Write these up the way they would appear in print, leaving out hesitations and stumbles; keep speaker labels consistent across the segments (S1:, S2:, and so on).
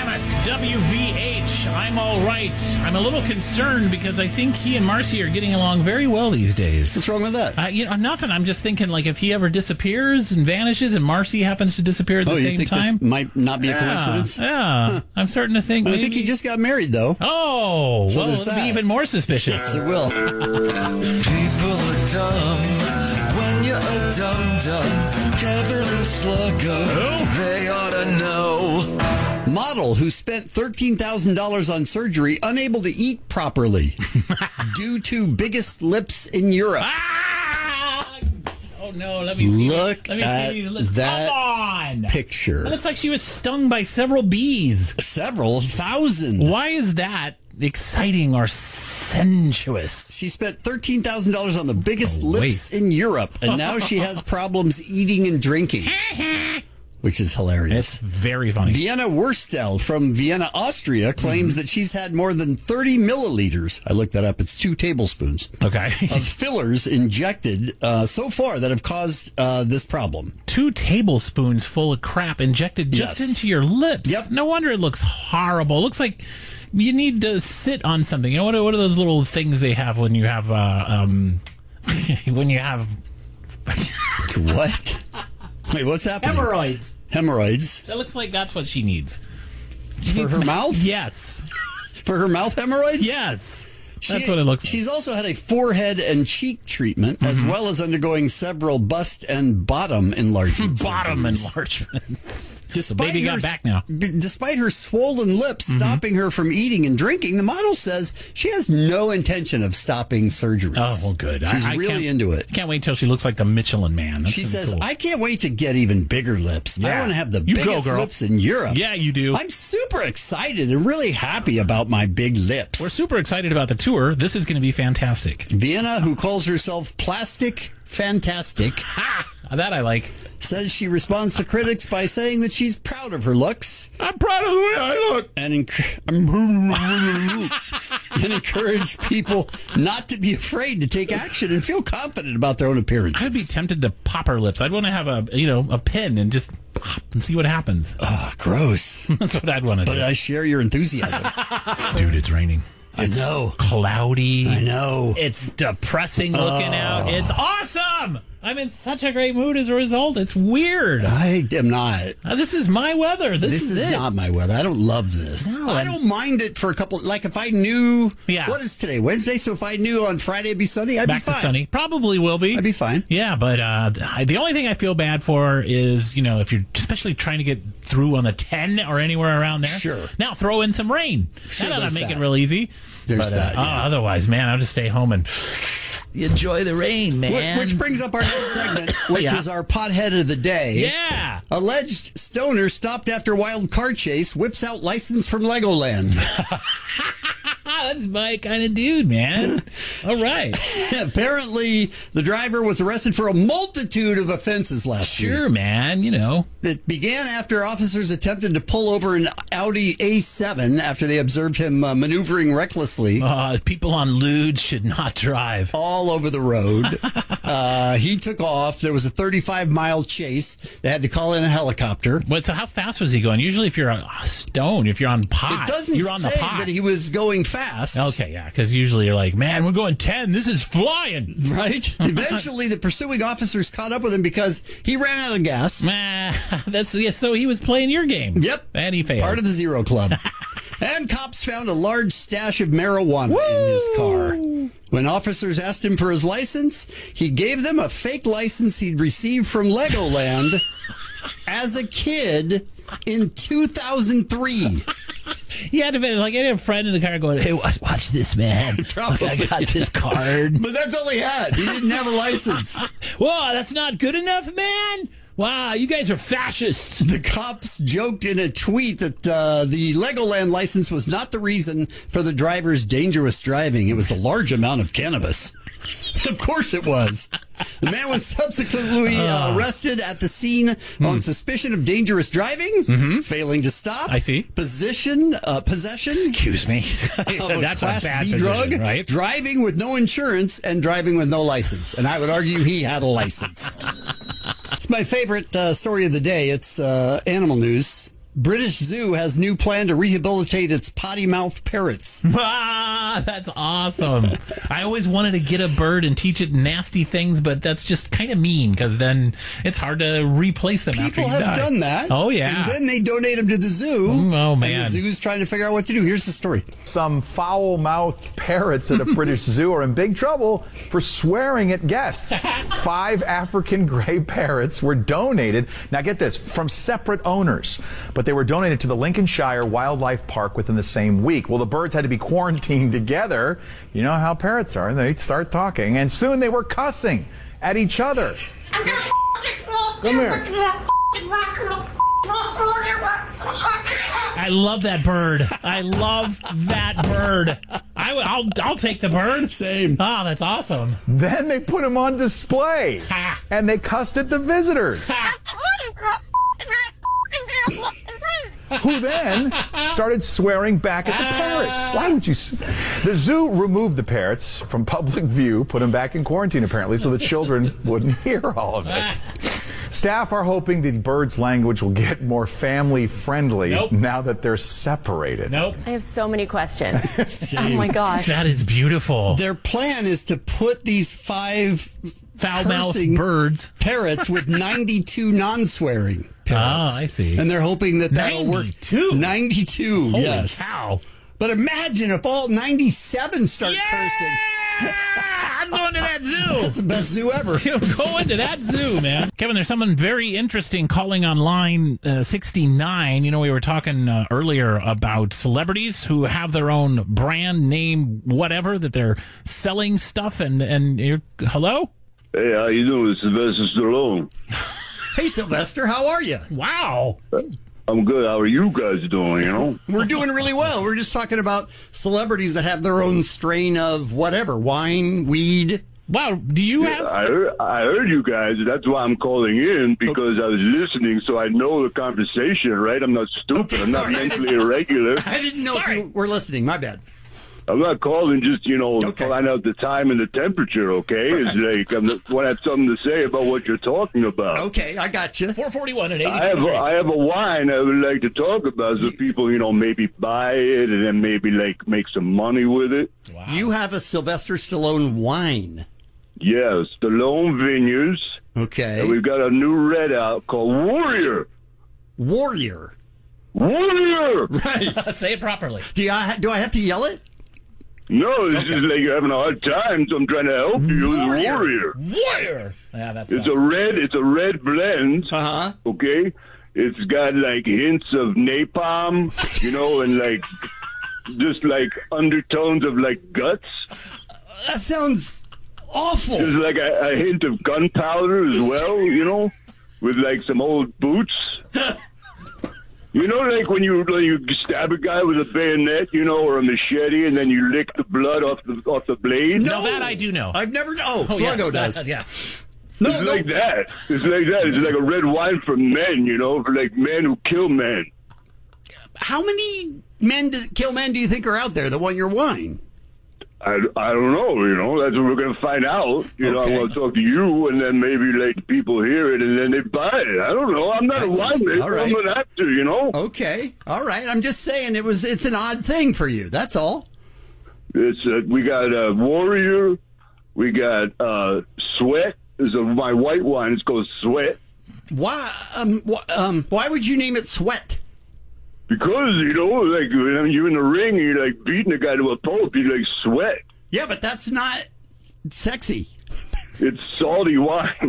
S1: Mammoth, WVH. I'm all right. I'm a little concerned because I think he and Marcy are getting along very well these days.
S2: What's wrong with that?
S1: Nothing. I'm just thinking, like, if he ever disappears and vanishes and Marcy happens to disappear at the same time.
S2: That might not be a coincidence?
S1: Yeah. Huh. I'm starting to think maybe.
S2: I think he just got married, though.
S1: Oh, so well, it'll be even more suspicious.
S2: Yes, it will.
S3: People are dumb when you're a dum-dum. Kevin and Sluggo, they ought to know.
S2: Model who spent $13,000 on surgery unable to eat properly due to biggest lips in Europe.
S1: Oh, no. Let me see.
S2: Look at that
S1: Come on.
S2: picture.
S1: It looks like she was stung by several bees.
S2: Several thousand.
S1: Why is that exciting or sensuous?
S2: She spent $13,000 on the biggest lips in Europe, and now she has problems eating and drinking, which is hilarious.
S1: It's very funny.
S2: Vienna Wurstel from Vienna, Austria, claims that she's had more than 30 milliliters. I looked that up. It's 2 tablespoons.
S1: Okay.
S2: Of fillers injected so far that have caused this problem.
S1: 2 tablespoons full of crap injected just into your lips.
S2: Yep.
S1: No wonder it looks horrible. It looks like you need to sit on something. You know, what are those little things they have when you have, when you have...
S2: What? Wait, what's happening?
S1: Hemorrhoids.
S2: Hemorrhoids?
S1: It looks like that's what she needs.
S2: For her mouth?
S1: Yes.
S2: For her mouth hemorrhoids?
S1: Yes. That's what it looks like.
S2: She's also had a forehead and cheek treatment, as well as undergoing several bust and bottom enlargements.
S1: The baby got back now.
S2: Despite her swollen lips stopping her from eating and drinking, the model says she has no intention of stopping surgeries.
S1: Oh, well, good.
S2: She's really into it.
S1: I can't wait until she looks like the Michelin Man.
S2: She says, cool. I can't wait to get even bigger lips. I want to have the biggest lips in Europe.
S1: Yeah, you do.
S2: I'm super excited and really happy about my big lips.
S1: We're super excited about the tour. This is going to be fantastic.
S2: Vienna, who calls herself Plastic Fantastic.
S1: Ha! That I like.
S2: Says she responds to critics by saying that she's proud of her looks.
S1: I'm proud of the way I look.
S2: And encourage people not to be afraid to take action and feel confident about their own appearances.
S1: I'd be tempted to pop her lips. I'd want to have a pen and just pop and see what happens.
S2: Oh, gross.
S1: That's what I'd want to do.
S2: But I share your enthusiasm.
S1: Dude, it's raining.
S2: I know.
S1: Cloudy.
S2: I know.
S1: It's depressing looking out. It's awesome. I'm in such a great mood as a result. It's weird.
S2: I am not.
S1: This is my weather. This is
S2: not my weather. I don't love this.
S1: No,
S2: I don't mind it for a couple. Like if I knew.
S1: Yeah.
S2: What is today? Wednesday. So if I knew on Friday it'd be sunny, I'd be fine.
S1: Back to sunny. Probably will be.
S2: I'd be fine.
S1: Yeah, but the only thing I feel bad for is, if you're especially trying to get through on the 10 or anywhere around there.
S2: Sure.
S1: Now throw in some rain.
S2: Sure,
S1: That'll make it real easy.
S2: There's that. Yeah.
S1: Otherwise, man, I'll just stay home and enjoy the rain, man.
S2: Which brings up our next segment, which is our pothead of the day.
S1: Yeah.
S2: Alleged stoner stopped after wild car chase, whips out license from Legoland.
S1: That's my kind of dude, man. All right.
S2: Apparently, the driver was arrested for a multitude of offenses last year.
S1: Sure, man,
S2: It began after officers attempted to pull over an Audi A7 after they observed him maneuvering recklessly.
S1: People on lewd should not drive.
S2: All over the road. He took off. There was a 35-mile chase. They had to call in a helicopter.
S1: So how fast was he going? Usually if you're if you're on pot,
S2: it doesn't
S1: you're on
S2: say
S1: the pot.
S2: that he was going fast.
S1: Okay, yeah, because usually you're like, man, we're going 10. This is flying.
S2: Right? Eventually, the pursuing officers caught up with him because he ran out of gas.
S1: So he was playing your game.
S2: Yep.
S1: And he failed.
S2: Part of the Zero Club. And cops found a large stash of marijuana in his car. When officers asked him for his license, he gave them a fake license he'd received from Legoland as a kid in 2003.
S1: He had to be like, I had a friend in the car going, hey, watch this, man.
S2: Probably.
S1: I got this card.
S2: But that's all he had. He didn't have a license.
S1: Whoa, that's not good enough, man. Wow, you guys are fascists.
S2: The cops joked in a tweet that the Legoland license was not the reason for the driver's dangerous driving. It was the large amount of cannabis. Of course it was. The man was subsequently arrested at the scene on suspicion of dangerous driving, failing to stop.
S1: I see.
S2: Possession.
S1: Excuse me.
S2: That's
S1: a bad
S2: B
S1: position,
S2: drug,
S1: right?
S2: Driving with no insurance, and driving with no license. And I would argue he had a license. It's my favorite story of the day. It's animal news. British Zoo has new plan to rehabilitate its potty-mouthed parrots.
S1: Ah, that's awesome. I always wanted to get a bird and teach it nasty things, but that's just kind of mean because then it's hard to replace them after
S2: People
S1: you
S2: have
S1: die.
S2: done that.
S1: Oh, yeah.
S2: And then they donate them to the zoo.
S1: Oh, man.
S2: And the zoo's trying to figure out what to do. Here's the story.
S4: Some foul-mouthed parrots at a British zoo are in big trouble for swearing at guests. 5 African gray parrots were donated, now get this, from separate owners, but they were donated to the Lincolnshire Wildlife Park within the same week. Well, the birds had to be quarantined together. You know how parrots are. They start talking, and soon they were cussing at each other. Come here.
S1: I love that bird. I love that bird. I'll take the bird.
S2: Same.
S1: Oh, that's awesome.
S4: Then they put him on display,
S1: Ha.
S4: and they cussed at the visitors, who then started swearing back at the parrots. Why would you? The zoo removed the parrots from public view, put them back in quarantine apparently, so the children wouldn't hear all of it. Staff are hoping the birds' language will get more family-friendly
S1: Nope.
S4: now that they're separated.
S1: Nope.
S5: I have so many questions. Oh my gosh.
S1: That is beautiful.
S2: Their plan is to put these 5
S1: Foul-mouthed
S2: cursing
S1: birds.
S2: parrots with 92 non-swearing parrots.
S1: Ah, I see.
S2: And they're hoping that that'll work.
S1: 92?
S2: 92,
S1: Holy
S2: yes.
S1: cow.
S2: But imagine if all 97 start cursing.
S1: I'm going to that zoo.
S2: That's the best zoo ever.
S1: Go into that zoo, man. Kevin, there's someone very interesting calling on line 69. You know, we were talking earlier about celebrities who have their own brand name, whatever, that they're selling stuff. And you're, hello?
S6: Hey, how you doing? This is Sylvester Stallone.
S2: Hey, Sylvester, how are you?
S1: Wow.
S6: I'm good. How are you guys doing, you know?
S2: We're doing really well. We're just talking about celebrities that have their own strain of whatever, wine, weed.
S1: Wow. Do you have...
S6: I heard you guys. That's why I'm calling in, because I was listening, so I know the conversation, right? I'm not stupid.
S2: Okay,
S6: I'm not
S2: sorry.
S6: mentally irregular.
S2: I didn't know if you were listening. My bad.
S6: I'm not calling just,
S2: Okay.
S6: find out the time and the temperature, okay? It's like, I have something to say about what you're talking about.
S2: Okay, I got you.
S1: 441 and 82
S6: I have a wine I would like to talk about so people, maybe buy it and then maybe, make some money with it.
S1: Wow.
S2: You have a Sylvester Stallone wine.
S6: Yeah, Stallone Vineyards.
S2: Okay.
S6: And we've got a new red out called Warrior.
S2: Warrior.
S6: Warrior!
S2: Right.
S1: Say it properly.
S2: Do I have to yell it?
S6: No, this is like you're having a hard time, so I'm trying to help you. Warrior.
S1: Warrior. Yeah, that's...
S6: It's a red blend.
S2: Uh-huh.
S6: Okay? It's got hints of napalm, and just undertones of guts.
S2: That sounds awful.
S6: There's a hint of gunpowder as well, with some old boots. When you stab a guy with a bayonet, or a machete, and then you lick the blood off the blade.
S1: No, that I do know.
S2: I've never... Sluggo does.
S1: Yeah.
S2: No,
S6: It's like that. It's like that. It's like a red wine for men, for men who kill men.
S2: How many kill men do you think are out there that want your wine?
S6: I don't know, that's what we're going to find out. I
S2: Okay.
S6: want to talk to you, and then maybe people hear it, and then they buy it. I don't know. I'm not a winemaker.
S2: All right.
S6: I'm going to have to,
S2: Okay. All right. I'm just saying it's an odd thing for you. That's all.
S6: It's we got Warrior. We got Sweat. This is my white wine. It's called Sweat.
S2: Why why would you name it Sweat?
S6: Because, when you're in the ring and you're beating a guy to a pulp, you sweat.
S2: Yeah, but that's not sexy.
S6: It's salty wine.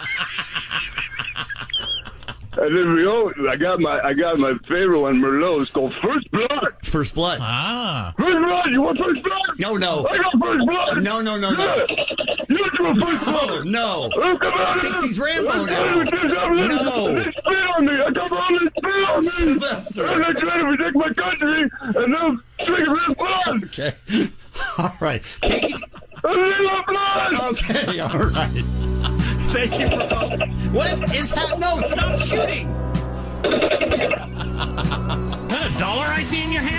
S6: And then I got my favorite one, Merlot. It's called First Blood.
S2: First Blood.
S1: Ah.
S6: First Blood. You want First Blood?
S2: No.
S6: I got First Blood.
S2: No.
S6: Yeah. You want First Blood?
S2: Oh, no.
S6: Oh, come on.
S2: Dixie's Rambo now.
S6: No. They spit on me. I come on and spit on me.
S2: Sylvester.
S6: And they're trying to protect my country, and they're drinking First Blood.
S2: Okay. All right. Take it.
S6: I need blood.
S2: Okay. All right. Thank you for calling. What is happening? No, stop shooting.
S1: Is that $1 I see in your hand?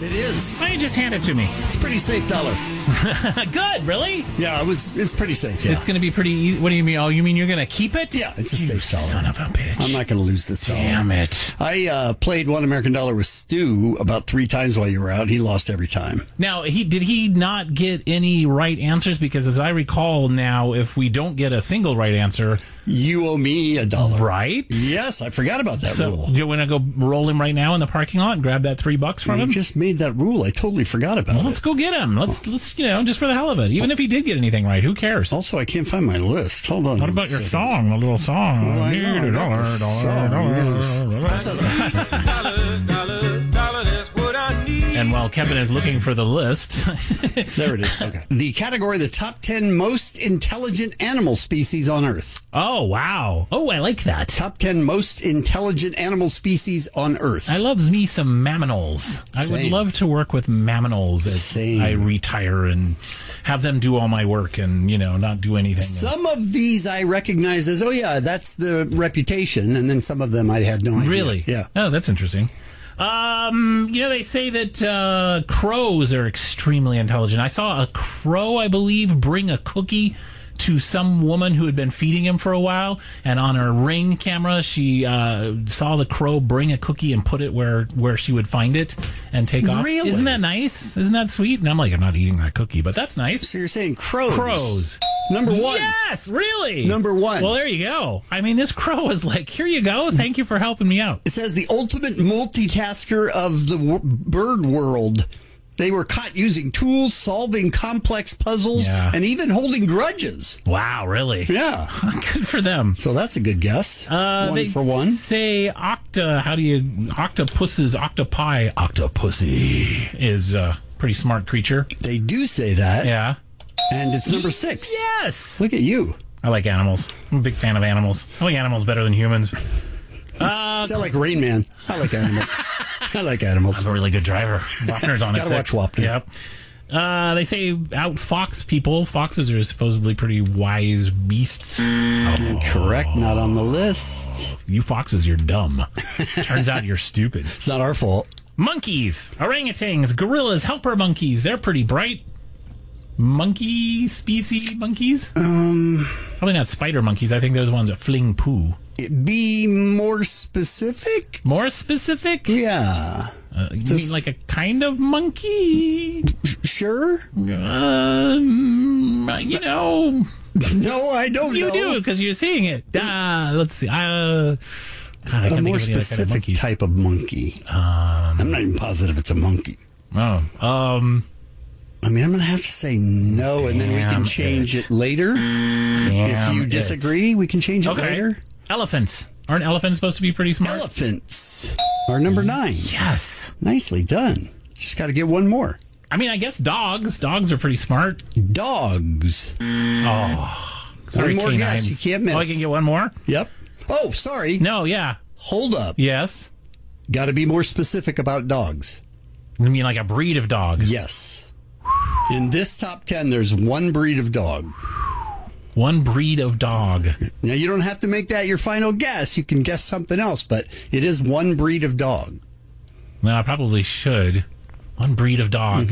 S2: It is.
S1: Why don't you just hand it to me?
S2: It's a pretty safe dollar.
S1: Good, really?
S2: Yeah, it's pretty safe, yeah.
S1: It's going to be pretty easy. What do you mean? Oh, you mean you're going to keep it?
S2: Yeah, it's a
S1: You
S2: safe dollar.
S1: son of a bitch.
S2: I'm not going to lose this dollar.
S1: Damn it.
S2: I played $1 American dollar with Stu about 3 times while you were out. He lost every time.
S1: Now, did he not get any right answers? Because as I recall now, if we don't get a single right answer...
S2: You owe me $1.
S1: Right?
S2: Yes, I forgot about that rule.
S1: So, you want to go roll him right now in the parking lot and grab that $3 from him?
S2: You just made that rule. I totally forgot about
S1: Let's
S2: it.
S1: go get him. Let's just for the hell of it. Even if he did get anything right, who cares?
S2: Also, I can't find my list. Hold on.
S1: What about your song, the little song?
S2: Well, I
S1: Need
S2: know,
S1: a
S2: I got
S1: dollar,
S2: the song, yes. That doesn't...
S3: That's what I need.
S1: And while Kevin is looking for the list,
S2: There it is. Okay. The category, the top 10 most intelligent animal species on Earth.
S1: oh wow, oh I like that.
S2: Top 10 most intelligent animal species on Earth.
S1: I love me some mamminals. I would
S2: Same.
S1: love to work with mamminals as
S2: Same.
S1: I retire and have them do all my work and not do anything.
S2: Some of these I recognize as, oh yeah, that's the reputation, and then some of them I had no idea.
S1: Really?
S2: Yeah.
S1: Oh, that's interesting. They say that crows are extremely intelligent. I saw a crow, I believe, bring a cookie to some woman who had been feeding him for a while, and on her Ring camera, she saw the crow bring a cookie and put it where she would find it and take off.
S2: Really?
S1: Isn't that nice? Isn't that sweet? And I'm like, I'm not eating that cookie, but that's nice.
S2: So you're saying crows?
S1: Crows.
S2: Number 1.
S1: Yes, really?
S2: Number 1.
S1: Well, there you go. I mean, this crow is like, here you go. Thank you for helping me out.
S2: It says the ultimate multitasker of the bird world. They were caught using tools, solving complex puzzles,
S1: Yeah.
S2: and even holding grudges.
S1: Wow, really?
S2: Yeah.
S1: Good for them.
S2: So that's a good guess. One
S1: They
S2: for one.
S1: say octopussy is a pretty smart creature.
S2: They do say that.
S1: Yeah.
S2: And it's number 6.
S1: Yes.
S2: Look at you.
S1: I like animals. I'm a big fan of animals. I like animals better than humans.
S2: Sound like Rain Man. I like animals. I like animals.
S1: I'm a really good driver. Wapner's on it.
S2: Gotta watch Wapner.
S1: Yep. They say outfox people. Foxes are supposedly pretty wise beasts.
S2: Correct. Not on the list.
S1: You foxes, you're dumb. Turns out you're stupid.
S2: It's not our fault.
S1: Monkeys, orangutans, gorillas, helper monkeys. They're pretty bright. Monkey species monkeys? Probably not spider monkeys. I think they're the ones that fling poo.
S2: Be more specific?
S1: More specific?
S2: Yeah.
S1: You mean like a kind of monkey?
S2: Sure?
S1: No,
S2: No, I don't
S1: you
S2: know.
S1: do because you're seeing it. Let's see. God, I
S2: A
S1: can't
S2: more
S1: think of any other kind of
S2: specific
S1: monkeys.
S2: type of monkey. I'm not even positive it's a monkey.
S1: Oh,
S2: I mean, I'm going to have to say no, and then we
S1: Damn
S2: can change it later. If
S1: damn
S2: you
S1: it.
S2: disagree, we can change it
S1: Okay.
S2: later.
S1: Elephants. Aren't elephants supposed to be pretty smart?
S2: Elephants are number 9.
S1: Yes.
S2: Nicely done. Just got to get one more.
S1: I mean, I guess dogs. Dogs are pretty smart.
S2: Dogs.
S1: Sorry,
S2: One more
S1: canines.
S2: guess. You can't miss.
S1: Oh, I can get one more?
S2: Yep. Oh, sorry.
S1: No, yeah.
S2: Hold up.
S1: Yes.
S2: Got to be more specific about dogs.
S1: You mean like a breed of dog?
S2: Yes. In this top 10, there's one breed of dog.
S1: One breed of dog.
S2: Now, you don't have to make that your final guess. You can guess something else, but it is one breed of dog.
S1: Well, I probably should. One breed of dog.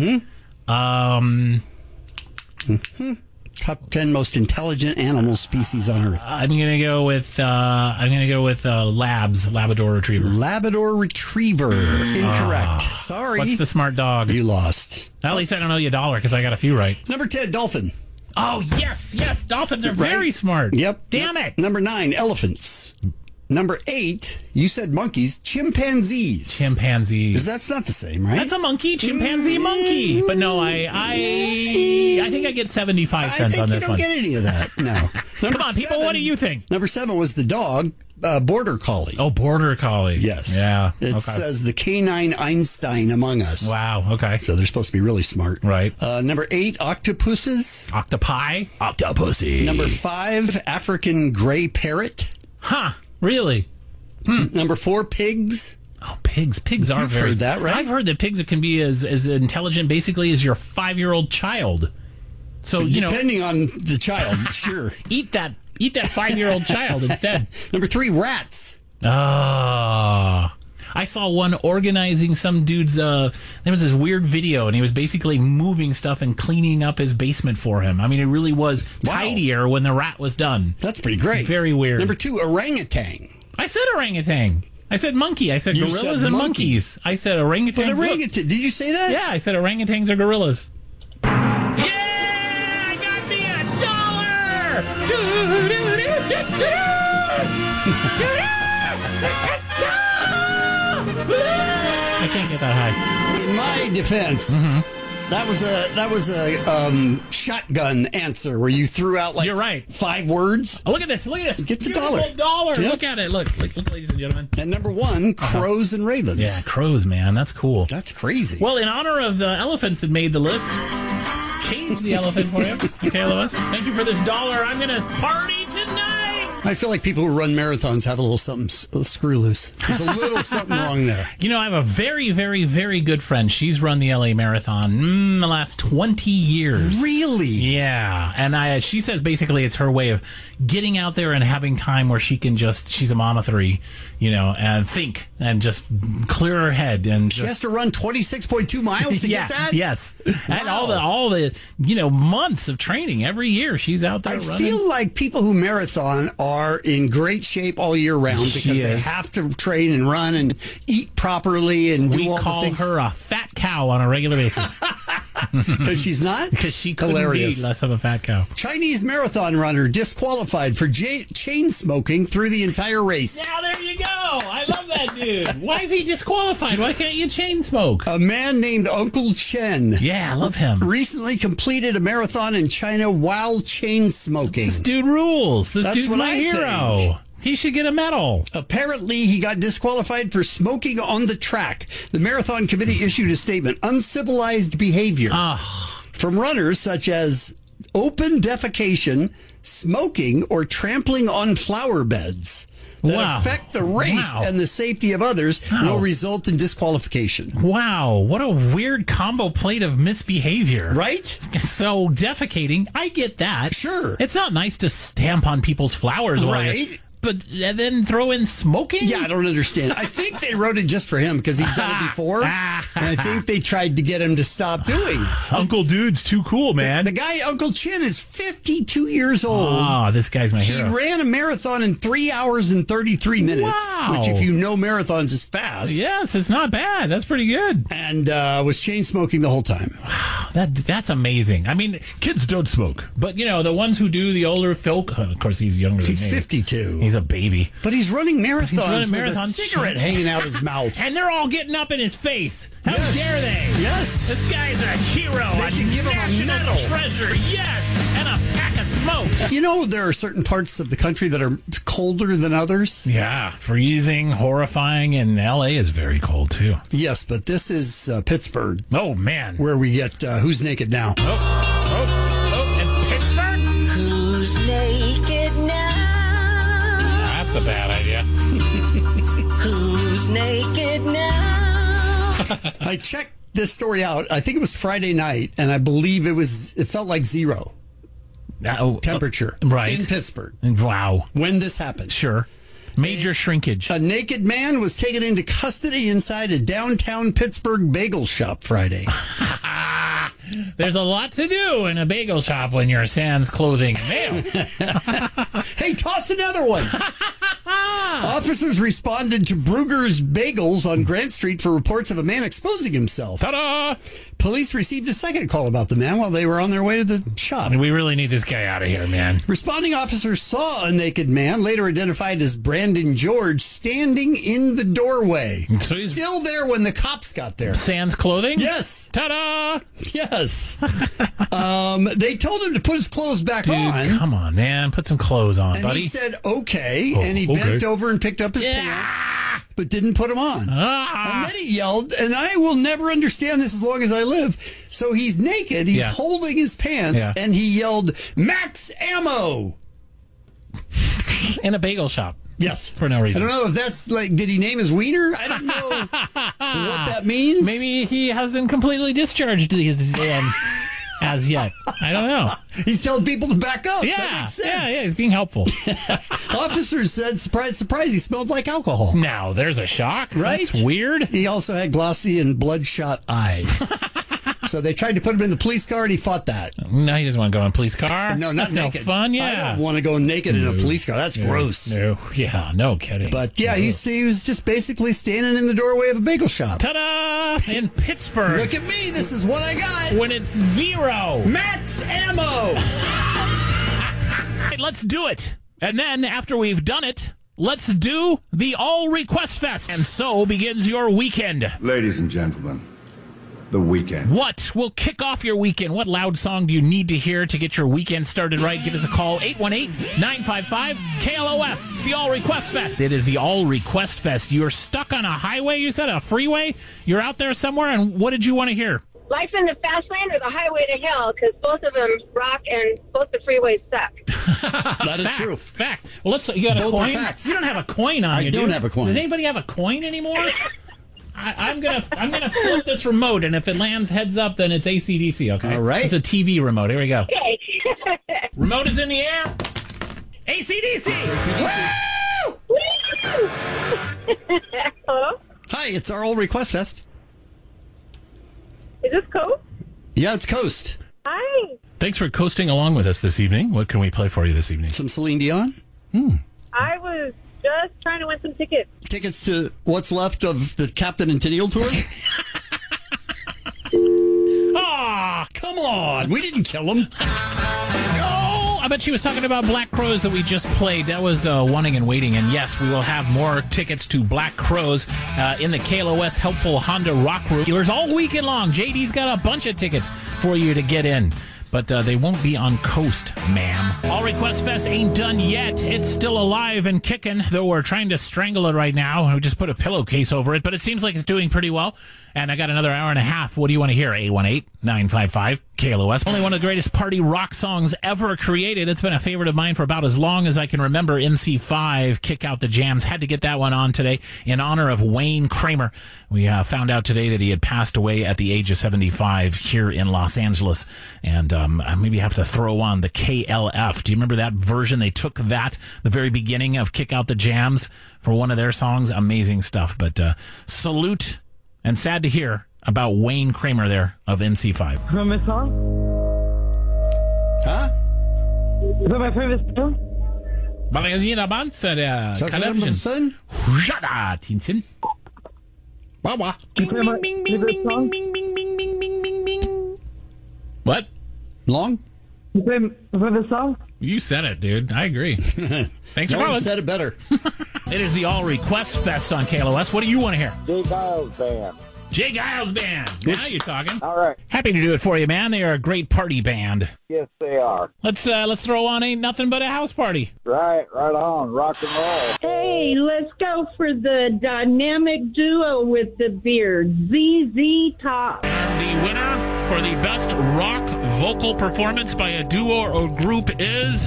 S2: Top 10 most intelligent animal species on Earth.
S1: I'm gonna go with Labs, Labrador Retriever.
S2: Labrador Retriever. Incorrect. Sorry.
S1: What's the smart dog?
S2: You lost.
S1: At least I don't owe you $1 because I got a few right.
S2: Number 10, dolphin.
S1: Oh yes, dolphins are very smart.
S2: Yep.
S1: Damn it.
S2: Number 9, elephants. Number 8, you said monkeys. Chimpanzees.
S1: Chimpanzees.
S2: That's not the same, right?
S1: That's a monkey, chimpanzee, monkey. But no, I think I get 75
S2: I
S1: cents
S2: think
S1: on
S2: you
S1: this
S2: don't
S1: one.
S2: get any of that. No.
S1: Come on, people, what do you think?
S2: Number 7 was the dog, border collie.
S1: Oh, border collie.
S2: Yes.
S1: Yeah.
S2: It
S1: okay.
S2: says the canine Einstein among us.
S1: Wow. Okay.
S2: So they're supposed to be really smart.
S1: Right.
S2: Number 8, octopuses.
S1: Octopi. Octopussy.
S2: Number 5, African gray parrot.
S1: Huh. Really?
S2: Number 4, pigs.
S1: Oh, pigs. Pigs are
S2: You've
S1: very.
S2: heard that, right?
S1: I've heard that pigs can be as intelligent, basically, as your 5-year-old child. So
S2: Depending on the child, sure.
S1: eat that 5-year-old child instead.
S2: Number 3, rats.
S1: Oh. I saw one organizing some dude's, there was this weird video, and he was basically moving stuff and cleaning up his basement for him. I mean, it really was tidier when the rat was done.
S2: That's pretty great.
S1: Very weird.
S2: Number 2, orangutan.
S1: I said orangutan. I said monkey. I said
S2: You
S1: gorillas
S2: said
S1: and
S2: monkey.
S1: monkeys. I said orangutans.
S2: But orangutan, did you say that?
S1: Yeah, I said orangutans are gorillas. Yeah! I got me $1! I can't get that high.
S2: In my defense, that was a shotgun answer where you threw out like
S1: You're right.
S2: 5 words.
S1: Oh, look at this. Look at this.
S2: Get the
S1: Beautiful dollar.
S2: Yep.
S1: Look at it. Look, ladies and gentlemen.
S2: And number 1, crows and ravens.
S1: Yeah, crows, man. That's cool.
S2: That's crazy.
S1: Well, in honor of the elephants that made the list, cage the elephant for you. Okay, Lois? Thank you for this dollar. I'm going to party tonight.
S2: I feel like people who run marathons have a little something screw loose. There's a little something wrong there.
S1: You know, I have a very, very, very good friend. She's run the LA Marathon the last 20 years.
S2: Really?
S1: Yeah. And she says basically it's her way of getting out there and having time where she can she's a mom of 3, and think and just clear her head. And
S2: She has to run 26.2 miles to get that?
S1: Yes. And
S2: Wow.
S1: all the months of training every year she's out there
S2: I
S1: running.
S2: feel like people who marathon are in great shape all year round
S1: She
S2: because they
S1: is.
S2: have to train and run and eat properly and do
S1: We
S2: all
S1: call
S2: the things.
S1: her a fat cow on a regular basis
S2: Because she's not?
S1: because she couldn't
S2: Hilarious.
S1: be less of a fat cow.
S2: Chinese marathon runner disqualified for chain smoking through the entire race.
S1: Now there you go. I love that dude. Why is he disqualified? Why can't you chain smoke?
S2: A man named Uncle Chen
S1: Yeah, I love him.
S2: recently completed a marathon in China while chain smoking.
S1: This dude rules. This
S2: That's
S1: dude's
S2: what
S1: my
S2: I
S1: hero.
S2: think.
S1: He should get a medal.
S2: Apparently, he got disqualified for smoking on the track. The marathon committee issued a statement, uncivilized behavior from runners such as open defecation, smoking, or trampling on flower beds that
S1: Wow.
S2: affect the race
S1: Wow.
S2: and the safety of others will result in disqualification.
S1: Wow, what a weird combo plate of misbehavior.
S2: Right?
S1: So defecating, I get that.
S2: Sure.
S1: It's not nice to stamp on people's flowers, while you're-
S2: Right.
S1: But and then throw in smoking?
S2: Yeah, I don't understand. I think they wrote it just for him because he's done it before. And I think they tried to get him to stop doing it.
S1: Uncle Dude's too cool, man.
S2: The guy, Uncle Chin, is 52 years old.
S1: Oh, this guy's my
S2: He
S1: hero.
S2: ran a marathon in 3 hours and 33 minutes,
S1: Wow.
S2: which, if you know marathons, is fast.
S1: Yes, it's not bad. That's pretty good.
S2: And was chain smoking the whole time.
S1: That's amazing. I mean, kids don't smoke, but the ones who do, the older folk. Of course, he's younger than
S2: He's
S1: me.
S2: 52.
S1: He's a baby.
S2: But he's running marathons
S1: running
S2: with a
S1: marathons.
S2: cigarette hanging out his mouth.
S1: And they're all getting up in his face. How
S2: Yes.
S1: dare they?
S2: Yes.
S1: This guy's a hero.
S2: They should give him a
S1: national
S2: medal.
S1: treasure. Yes. And a pack of smoke.
S2: You know, there are certain parts of the country that are colder than others.
S1: Yeah. Freezing, horrifying, and L.A. is very cold, too.
S2: Yes, but this is Pittsburgh,
S1: Oh, man.
S2: where we get Who's Naked Now.
S1: And Pittsburgh?
S7: Who's naked now?
S1: That's a bad idea.
S7: Who's naked now?
S2: I checked this story out. I think it was Friday night, and I believe it felt like 0 temperature
S1: right.
S2: in Pittsburgh
S1: Wow.
S2: when this happened.
S1: Sure. Major shrinkage.
S2: A naked man was taken into custody inside a downtown Pittsburgh bagel shop Friday.
S1: There's a lot to do in a bagel shop when you're sans clothing and mail.
S2: Hey, toss another one. Officers responded to Brugger's Bagels on Grant Street for reports of a man exposing himself.
S1: Ta-da!
S2: Police received a second call about the man while they were on their way to the shop.
S1: We really need this guy out of here, man.
S2: Responding officers saw a naked man, later identified as Brandon George, standing in the doorway.
S1: So he's-
S2: Still there when the cops got there.
S1: Sans clothing?
S2: Yes.
S1: Ta-da!
S2: Yes. They told him to put his clothes back
S1: Dude,
S2: on.
S1: come on, man. Put some clothes on,
S2: And
S1: buddy.
S2: he said, okay.
S1: Oh,
S2: And he
S1: okay.
S2: bent over and picked up his pants, but didn't put them on. And then he yelled, and I will never understand this as long as I live. So he's naked, he's
S1: Yeah.
S2: holding his pants,
S1: Yeah.
S2: and he yelled, Max Ammo!
S1: In a bagel shop.
S2: Yes.
S1: For no reason.
S2: I don't know if that's like, did he name his wiener? I don't know what that means.
S1: Maybe he hasn't completely discharged his as yet. I don't know.
S2: He's telling people to back up. That
S1: Yeah,
S2: makes sense.
S1: yeah, he's being helpful.
S2: Officers said, surprise, surprise, he smelled like alcohol.
S1: Now, there's a shock.
S2: Right?
S1: That's weird.
S2: He also had glossy and bloodshot eyes. So they tried to put him in the police car, and he fought that.
S1: No, he doesn't want to go in a police car.
S2: No, not
S1: That's
S2: naked.
S1: no fun,
S2: I
S1: yeah.
S2: don't want to go naked in a police car. That's gross.
S1: No, yeah, no kidding.
S2: But yeah, he was just basically standing in the doorway of a bagel shop.
S1: Ta-da! In Pittsburgh.
S2: Look at me. This is what I got.
S1: When it's 0.
S2: Matt's ammo.
S1: Right, let's do it. And then after we've done it, let's do the All Request Fest. And so begins your weekend.
S8: Ladies and gentlemen, the weekend.
S1: What will kick off your weekend? What loud song do you need to hear to get your weekend started right? Give us a call, 818-955-KLOS. It's the All Request Fest. It is the All Request Fest. You're stuck on a highway, you said, a freeway? You're out there somewhere, and what did you want to hear?
S9: Life in the fast lane or the highway to hell, because both of them rock and both the freeways suck.
S2: That is true.
S1: Facts. Well, let's. You got a
S2: Both are
S1: coin?
S2: facts.
S1: You don't have a coin on you.
S2: I don't
S1: do?
S2: have a coin.
S1: Does anybody have a coin anymore? I'm gonna flip this remote, and if it lands heads up, then it's AC/DC. Okay.
S2: All right.
S1: It's a TV remote. Here we go.
S9: Okay.
S1: Remote is in the air. AC/DC.
S9: Woo! Hello?
S2: Hi, it's our All Request Fest.
S9: Is this Coast?
S2: Yeah, it's Coast.
S9: Hi.
S1: Thanks for coasting along with us this evening. What can we play for you this evening?
S2: Some Celine Dion.
S9: I was just trying to win some tickets.
S2: Tickets to what's left of the Captain and Tennille tour.
S1: Ah,
S2: Come on, we didn't kill him.
S1: oh! I bet she was talking about Black Crows that we just played. That was Wanting and Waiting. And yes, we will have more tickets to Black Crows in the KLOS Helpful Honda Rock Room dealers all weekend long. JD's got a bunch of tickets for you to get in. But they won't be on Coast, ma'am. All Request Fest ain't done yet. It's still alive and kicking, though we're trying to strangle it right now. We just put a pillowcase over it, but it seems like it's doing pretty well. And I got another hour and a half. What do you want to hear? 818-955-KLOS. Only one of the greatest party rock songs ever created. It's been a favorite of mine for about as long as I can remember. MC5, Kick Out the Jams. Had to get that one on today in honor of Wayne Kramer. We found out today that he had passed away at the age of 75 here in Los Angeles. And I maybe have to throw on the KLF. Do you remember that version? They took that, the very beginning of Kick Out the Jams, for one of their songs. Amazing stuff. But salute. And sad to hear about Wayne Kramer there of MC5.
S10: From a song?
S2: Huh?
S10: Is that my favorite song?
S2: Son? Wawa.
S10: You play my favorite song?
S1: What?
S2: Long?
S10: You play my favorite song?
S1: You said it, dude. I agree. Thanks
S2: No
S1: for
S2: one
S1: calling.
S2: said it better.
S1: It is the All Request Fest on KLOS. What do you want to hear?
S11: Jay Giles Band.
S1: Jay Giles Band. Now you're talking.
S11: All right.
S1: Happy to do it for you, man. They are a great party band.
S11: Yes, they are.
S1: Let's throw on Ain't Nothing But a House Party.
S11: Right on. Rock and roll.
S9: Hey, let's go for the dynamic duo with the beard, ZZ Top.
S1: The winner for the best rock vocal performance by a duo or group is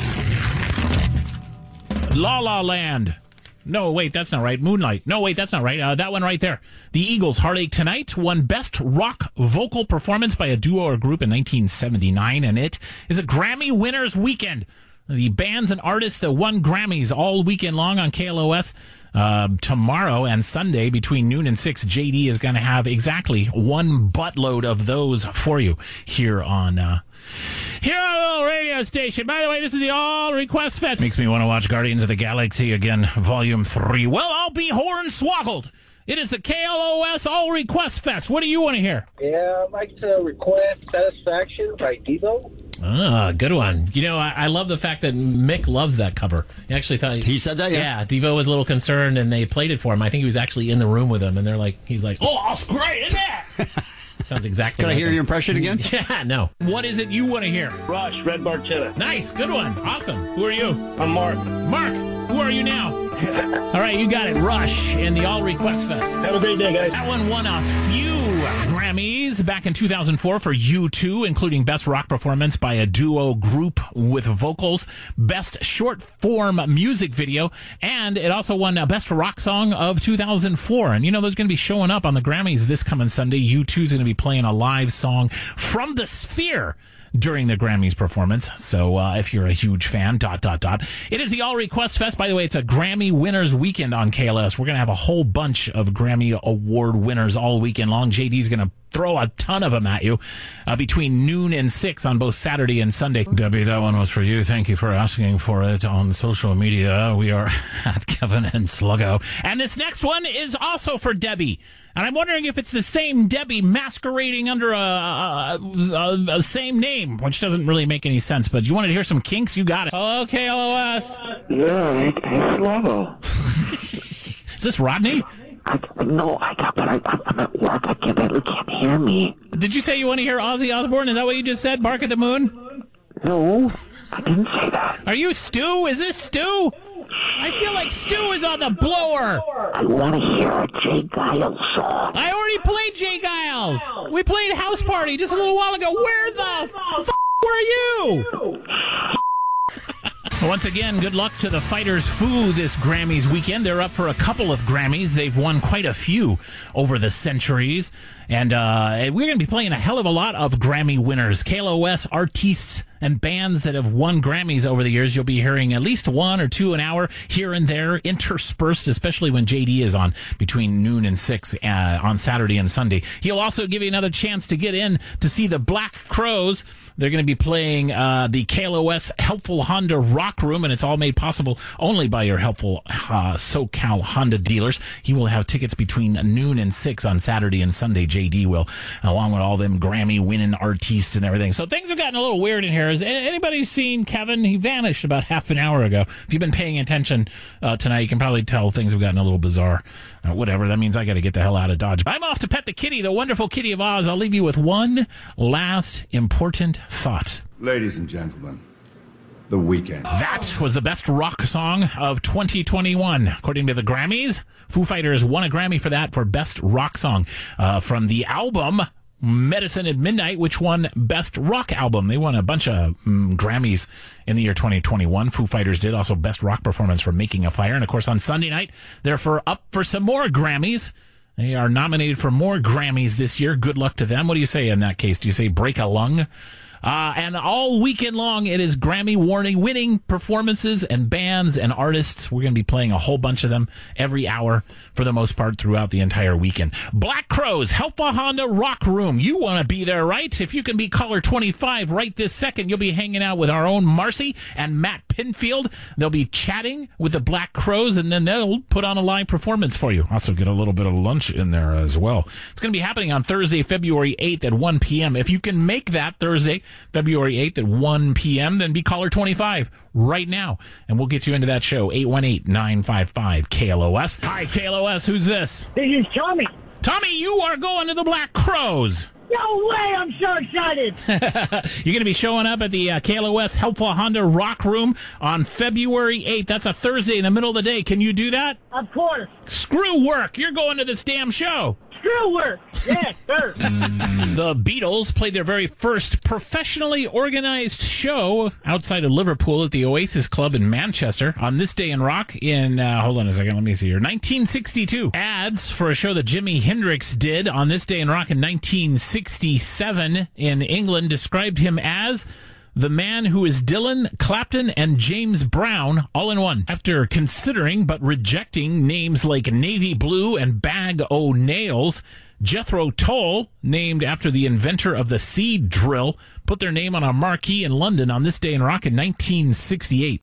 S1: La La Land. No, wait, that's not right. Moonlight. No, wait, that's not right. That one right there. The Eagles' Heartache Tonight won Best Rock Vocal Performance by a Duo or Group in 1979, and it is a Grammy Winners Weekend. The bands and artists that won Grammys all weekend long on KLOS. Tomorrow and Sunday between noon and 6, JD is going to have exactly one buttload of those for you here on our little radio station. By the way, this is the All Request Fest. Makes me want to watch Guardians of the Galaxy again, Volume 3. Well, I'll be hornswoggled. It is the KLOS All Request Fest. What do you want to hear?
S11: Yeah, I'd like to request Satisfaction by Devo.
S1: Ah, good one. You know, I love the fact that Mick loves that cover. He actually thought
S2: He said that, yeah.
S1: Yeah, Devo was a little concerned, and they played it for him. I think he was actually in the room with him, and he's like, oh, that's great, isn't it? Sounds exactly
S2: Can I
S1: like
S2: hear
S1: that.
S2: your impression again?
S1: Yeah, no. What is it you want to hear?
S11: Rush, Red Bar Cheddar.
S1: Nice, good one. Awesome. Who are you?
S11: I'm Mark.
S1: Mark, who are you now? All right, you got it. Rush in the All Request Fest.
S12: Have a great day, guys.
S1: That one won a few Grammys back in 2004 for U2, including Best Rock Performance by a Duo Group with Vocals, Best Short Form Music Video, and it also won Best Rock Song of 2004. And, you know, there's going to be showing up on the Grammys this coming Sunday. U2 is going to be playing a live song from the Sphere during the Grammys performance. So if you're a huge fan, ... It is the All Request Fest. By the way, it's a Grammy winners weekend on KLS. We're going to have a whole bunch of Grammy Award winners all weekend long. JD's going to throw a ton of them at you between noon and 6 on both Saturday and Sunday. Debbie, that one was for you. Thank you for asking for it on social media. We are at Kevin and Sluggo. And this next one is also for Debbie. And I'm wondering if it's the same Debbie masquerading under a same name, which doesn't really make any sense. But you wanted to hear some Kinks? You got it. Hello, KLOS.
S12: Yeah, hey, Sluggo.
S1: Is this Rodney?
S12: No, I'm at work. You can't hear me.
S1: Did you say you want to hear Ozzy Osbourne? Is that what you just said? Bark at the Moon?
S12: No, I didn't say that.
S1: Are you Stu? Is this Stu? I feel like Stu is on the blower.
S12: I want to hear a Jay Giles song.
S1: I already played Jay Giles. We played House Party just a little while ago. Where the were you? Once again, good luck to the Fighters Foo this Grammys weekend. They're up for a couple of Grammys. They've won quite a few over the centuries. And we're going to be playing a hell of a lot of Grammy winners. KLOS artists and bands that have won Grammys over the years. You'll be hearing at least one or two an hour here and there, interspersed, especially when JD is on between noon and 6 on Saturday and Sunday. He'll also give you another chance to get in to see the Black Crowes. They're going to be playing the KLOS Helpful Honda Rock Room, and it's all made possible only by your helpful SoCal Honda dealers. He will have tickets between noon and 6 on Saturday and Sunday. JD will, along with all them Grammy-winning artists and everything. So things have gotten a little weird in here. Has anybody seen Kevin? He vanished about half an hour ago. If you've been paying attention tonight, you can probably tell things have gotten a little bizarre. Whatever, that means I got to get the hell out of Dodge. I'm off to pet the kitty, the wonderful Kitty of Oz. I'll leave you with one last important thought.
S8: Ladies and gentlemen, The Weekend.
S1: That was the best rock song of 2021. According to the Grammys, Foo Fighters won a Grammy for that for best rock song from the album Medicine at Midnight, which won best rock album. They won a bunch of Grammys in the year 2021. Foo Fighters did also best rock performance for Making a Fire. And of course, on Sunday night, they're up for some more Grammys. They are nominated for more Grammys this year. Good luck to them. What do you say in that case? Do you say break a lung? And all weekend long, it is Grammy winning performances and bands and artists. We're going to be playing a whole bunch of them every hour for the most part throughout the entire weekend. Black Crowes, Helpful Honda Rock Room. You want to be there, right? If you can be caller 25 right this second, you'll be hanging out with our own Marcy and Matt Pinfield. They'll be chatting with the Black Crowes, and then they'll put on a live performance for you. Also get a little bit of lunch in there as well. It's going to be happening on Thursday, February 8th at 1 p.m. If you can make that Thursday, February 8th at 1 p.m., then be caller 25 right now, and we'll get you into that show. 818-955-KLOS. Hi, KLOS. Who's this?
S13: This is Tommy.
S1: Tommy, you are going to the Black Crowes.
S13: No way! I'm so excited.
S1: You're going to be showing up at the KLOS Helpful Honda Rock Room on February 8th. That's a Thursday in the middle of the day. Can you do that?
S13: Of course.
S1: Screw work. You're going to this damn show.
S13: Screw work. Yes, sir.
S1: The Beatles played their very first professionally organized show outside of Liverpool at the Oasis Club in Manchester on This Day in Rock in, hold on a second, let me see here, 1962. Ads for a show that Jimi Hendrix did on This Day in Rock in 1967 in England described him as the man who is Dylan, Clapton, and James Brown all in one. After considering but rejecting names like Navy Blue and Bag O' Nails, Jethro Tull, named after the inventor of the seed drill, put their name on a marquee in London on This Day in Rock in 1968.